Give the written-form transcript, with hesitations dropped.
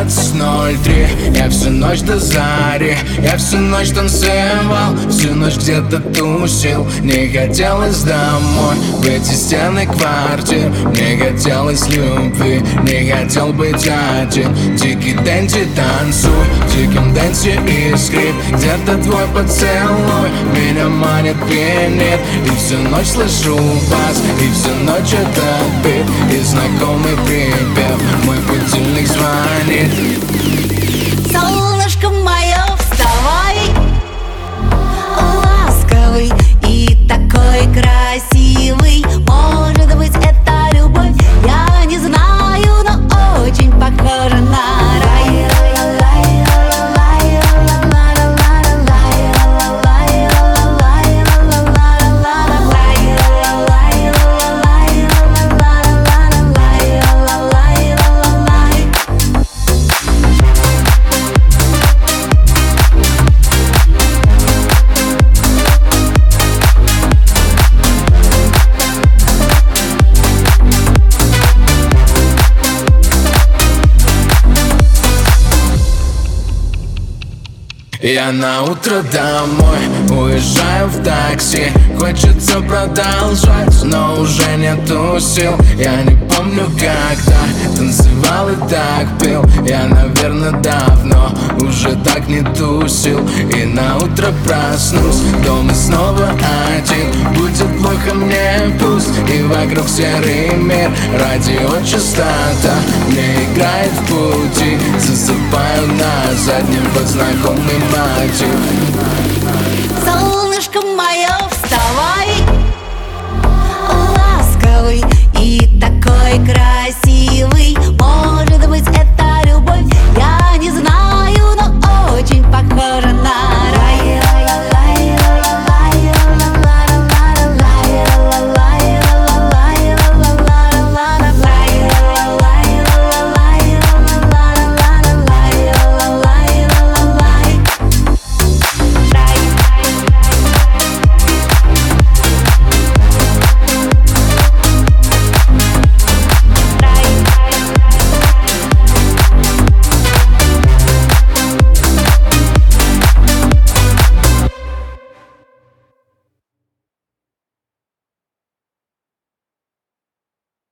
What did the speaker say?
20:03. Я всю ночь до зари, я всю ночь танцевал, всю ночь где-то тусил. Не хотелось домой, в эти стены квартир. Мне хотелось любви, не хотел быть один. Дикий Дэнди, танцуй, в диком дэнсе искрит. Где-то твой поцелуй меня манит, пьянит. И всю ночь слышу бас, и всю ночь этот бит, и знакомый припев. Мой будильник звонит. Солнышко мое, вставай, ласковый и такой красивый. Может быть, это любовь, я не знаю, но очень похоже на рай. Я на утро домой уезжаю в такси. Хочется продолжать, но уже нету сил. Я не помню, когда танцевал и так пил. Я, наверное, давно уже так не тусил. И на утро проснусь, дома снова один. Будет плохо мне пусть, и вокруг серый мир. Радиочастота мне играет в пути. Засыпаю на заднем под знакомый мотив. Солнышко мое,